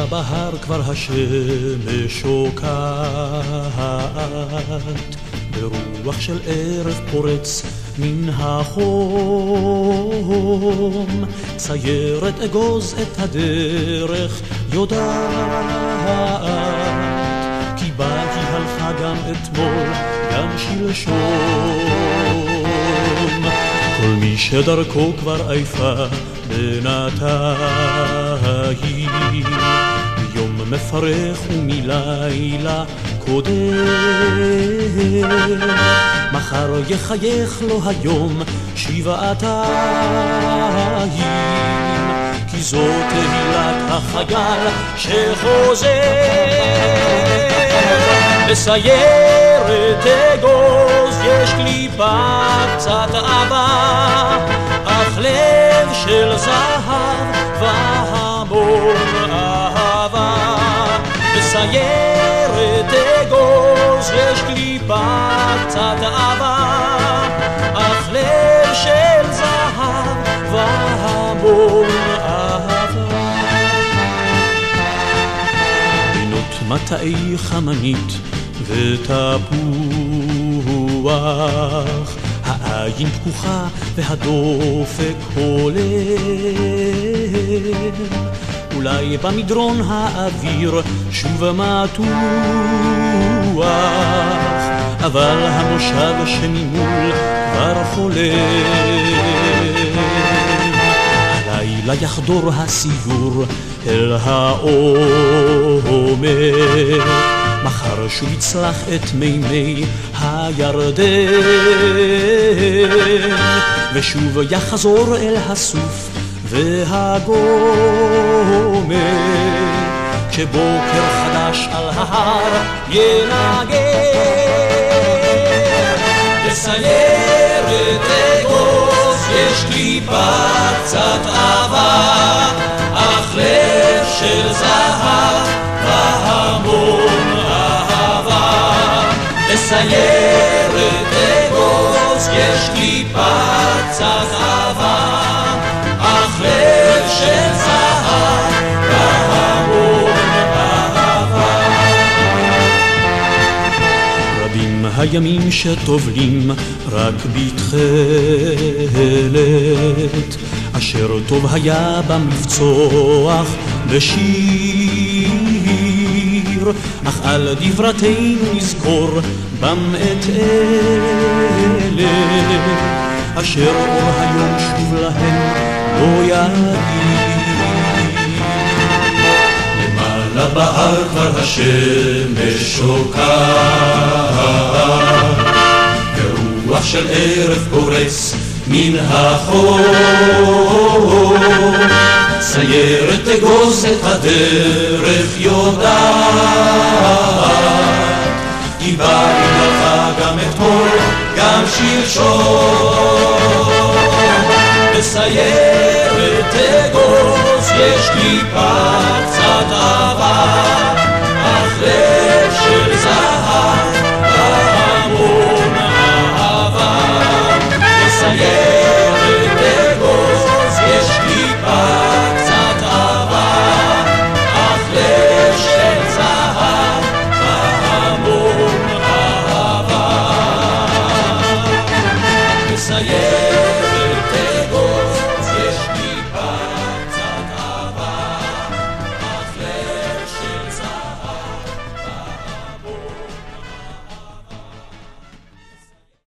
בהר כבר השמש שוקעת, ברוח של ערב פורץ מן החום, סיירת אגוז את הדרך יודעת, כי בה היא הלכה גם אתמול, גם שלשום. כל מי שדרכו כבר עייפה בינתיים, מיום מפרך ומלילה קודם, מחר יחייך לו היום שבעתיים, כי זו תהילת החייל שחוזר. בסיירת אגוז יש קליפה קצת עבה, אך לב של זהב והמון אהבה. בסיירת אגוז יש קליפה קצת עבה, אך לב של זהב והמון אהבה. בינות מטעי חמנית ותפוח, העין פקוחה והדופק הולם, אולי במדרון האוויר שוב מתוח, אבל המושב שממול כבר חולם. הלילה יחדור הסיור אל העומר, מחר שוב יצלח את מימי הירדן, ושוב יחזור אל הסוף והגומר, כשבוקר חדש על ההר ינגן. בסיירת אגוז יש קליפה קצת עבה, אך לב של זהב והמון אהבה. בסיירת אגוז יש קליפה קצת עבה, אך לב של זהב והמון אהבה. רבים הימים שטובלים רק בתכלת, אשר טוב היה במבצוח בשיר, אך על דברתנו נזכור בם את אלה, אשר אור היום שוב להם לא יאיר. למעלה בהר כבר השמש שוקעת, ברוח של ערב פורץ מן החור, סיירת אגוז את הדרך יודעת, כי בה היא הלכה גם אתמול גם שלשום. בסיירת אגוז יש קליפה קצת עבה, אך לב של זהב והמון אהבה. בסיירת אגוז יש קליפה קצת עבה, אך לב של זהב והמון אהבה. בסיירת